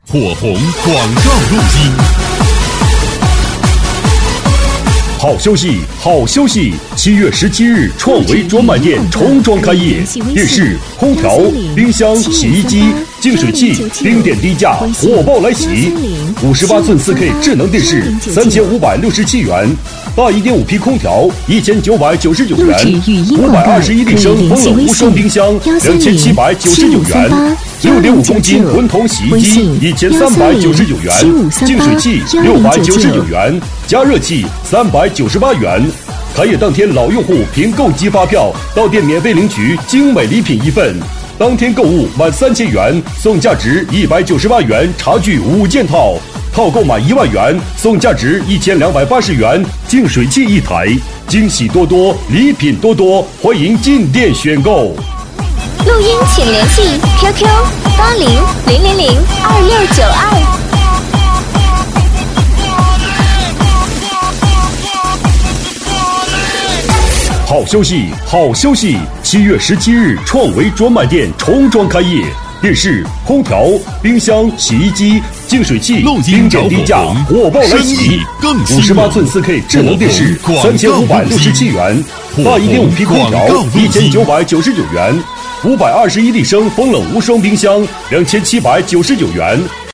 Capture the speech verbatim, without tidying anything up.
火红广告路径。好消息，好消息！七月十七日，创维专卖店重装开业，电视、空调、冰箱、洗衣机、净水器，冰点低价，火爆来袭！五十八寸四 K 智能电视三千五百六十七元，大一点五匹空调一千九百九十九元，五百二十一立升风冷无声冰箱两千七百九十九元。六点五公斤滚筒洗衣机一千三百九十九元，净水器六百九十九元，加热器三百九十八元。开业当天，老用户凭购机发票到店免费领取精美礼品一份。当天购物满三千元送价值一百九十八元茶具五件套，套购满一万元送价值一千两百八十元净水器一台。惊喜多多，礼品多多，欢迎进店选购。 录音请联系 Q Q 八零零零零二六九二。 好消息，好消息！七月十七日，创维专卖店重装开业，电视、空调、冰箱、洗衣机、净水器，冰点低价，火爆来袭！五十八寸四 K 智能电视三千五百六十七元，大一点五匹空调一千九百九十九元，五百二十一立升风冷无霜冰箱两千七百九十九元。